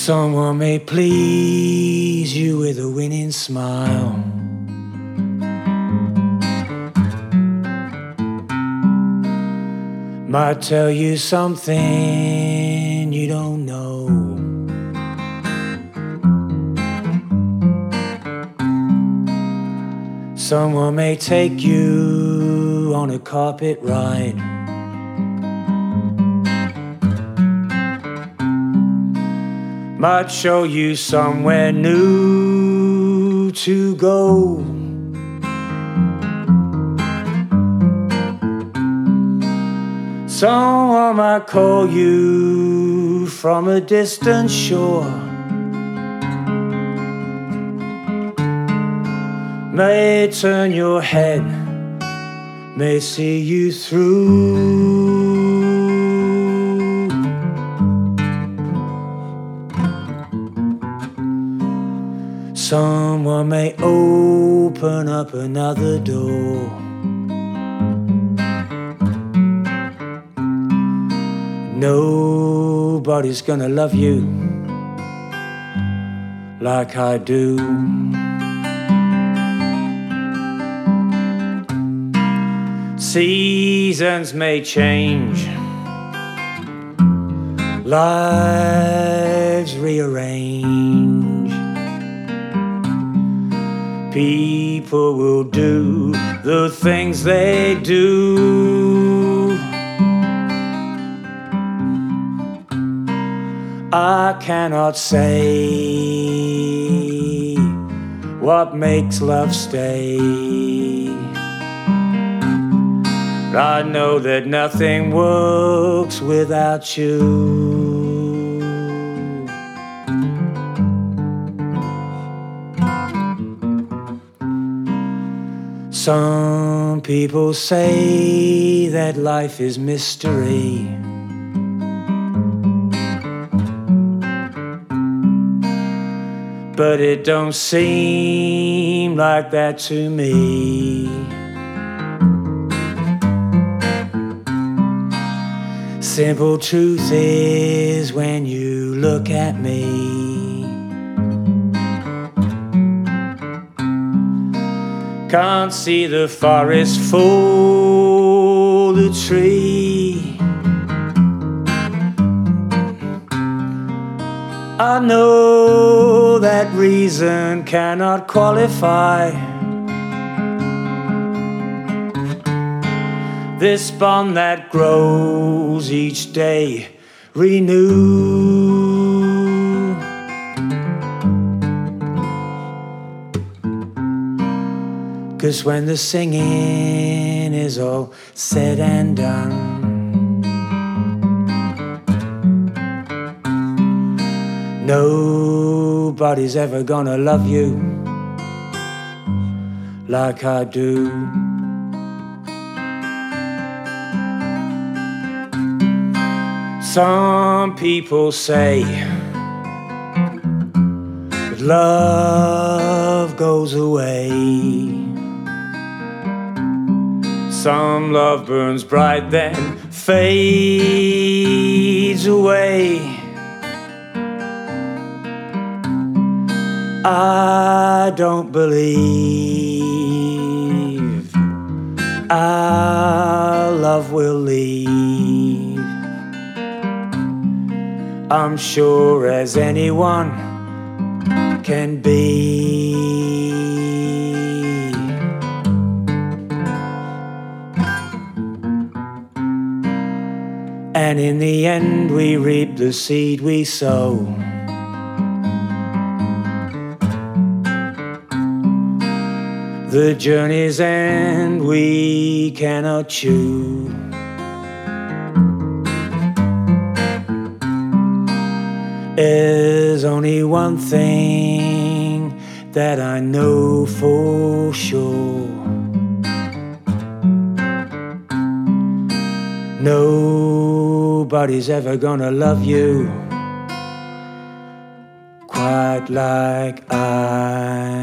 Someone may please you with a winning smile. Might tell you something you don't know. Someone may take you on a carpet ride. Might show you somewhere new to go. Someone might call you from a distant shore. May turn your head, may see you through. Someone may open up another door. Nobody's gonna love you like I do. Seasons may change, lives rearrange. People will do the things they do. I cannot say what makes love stay. I know that nothing works without you. Some people say that life is mystery. But it don't seem like that to me. Simple truth is when you look at me, can't see the forest for the tree. I know that reason cannot qualify this bond that grows each day renew. Cause when the singing is all said and done, nobody's ever gonna love you like I do. Some people say that love goes away. Some love burns bright then fades away. I don't believe our love will leave. I'm sure as anyone can be. And in the end we reap the seed we sow. The journey's end we cannot chew. There's only one thing that I know for sure. Nobody's ever gonna love you quite like I